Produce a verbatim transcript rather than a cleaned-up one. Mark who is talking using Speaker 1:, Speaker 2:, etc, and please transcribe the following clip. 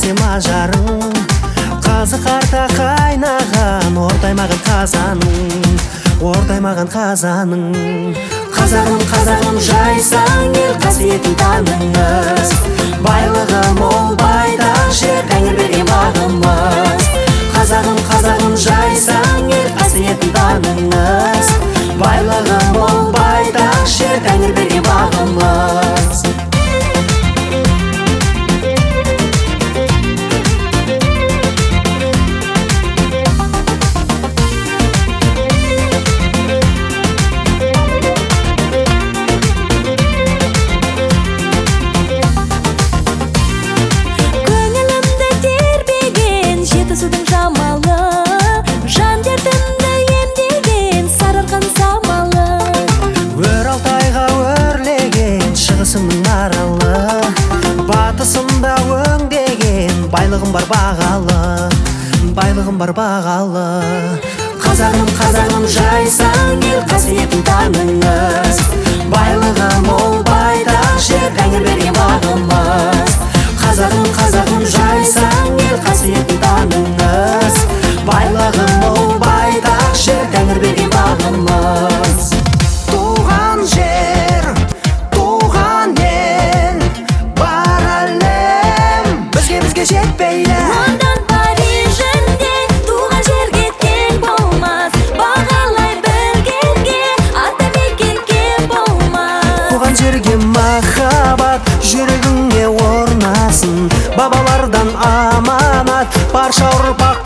Speaker 1: сен ажарың, қазы қарта қайнаған ортаймаған қазаның, ортаймаған қазаның. Қазағым, қазағым жайсаң ел қасиетін таныңыз, байлығы мол байтақ жер Тәңір берген бағымыз. Қазағым, қазағым жайсаң ел қасиетін таныңыз, байлығы мол байтақ жер Тәңір берген бағымыз. Батысында өңдеген байлығым бар бағалы, байлығым бар бағалы. Қазағым, қазағым жайсаң ел қасиетін таныңыз, байлығы мол байтақ жер Тәңір берген бағымыз. Қазағым, қазағым жайсаң ел қасиетін таныңыз, байлығы мол байтақ жер Тәңір берген бағымыз. Туған жер, туған ел, бар әлем бізге бізге жетпейлі.
Speaker 2: Лондон, Парижінде туған жерге тең болмас, бағалай білгенге атамекен кем болмас.
Speaker 1: Туған жерге махаббат жүрегіңе орнасын, бабалардан аманат барша ұрпақ